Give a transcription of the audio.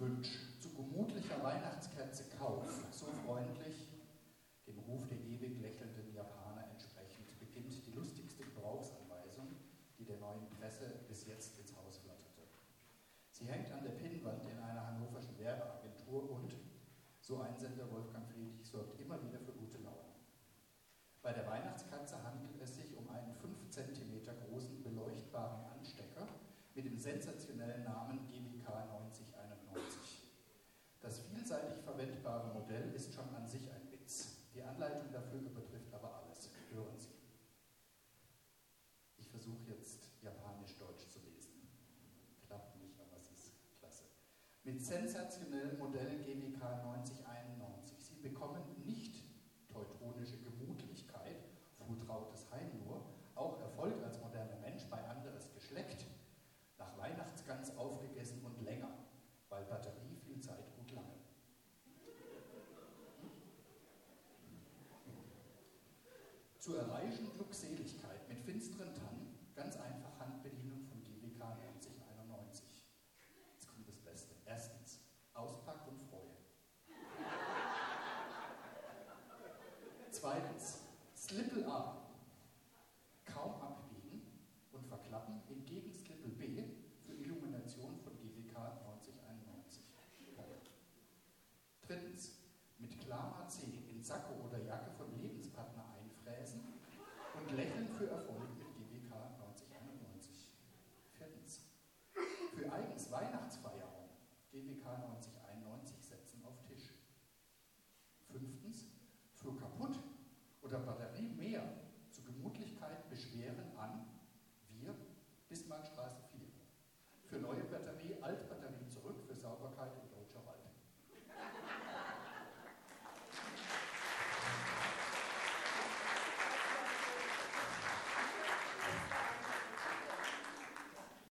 Wünsch zu gemütlicher Weihnachtskerze Kauf, so freundlich, dem Ruf der ewig lächelnden Japaner entsprechend, beginnt die lustigste Gebrauchsanweisung, die der neuen Presse bis jetzt ins Haus flatterte. Sie hängt an der Pinnwand in einer hannoverschen Werbeagentur und, so Einsender Wolfgang Friedrich, sorgt immer wieder für gute Laune. Bei der Weihnachtskatze handelt es sich um einen 5 cm großen beleuchtbaren Anstecker mit dem sensationellen Namen GBK 9091. Das vielseitig verwendbare Modell ist schon an sich ein Witz. Die Anleitung dafür übertrifft aber alles. Hören Sie. Ich versuche jetzt Japanisch-Deutsch zu lesen. Klappt nicht, aber es ist klasse. Mit sensationellem Modell GBK 9091. Sie bekommen nicht teutonische Gemütlichkeit, fuhrtrautes Heim nur, auch Erfolg als moderner Mensch bei anderes Geschlecht, nach Weihnachtsgans aufgegessen und länger, weil Batterie viel Zeit gut lange. Zu erreichen Glückseligkeit mit finsteren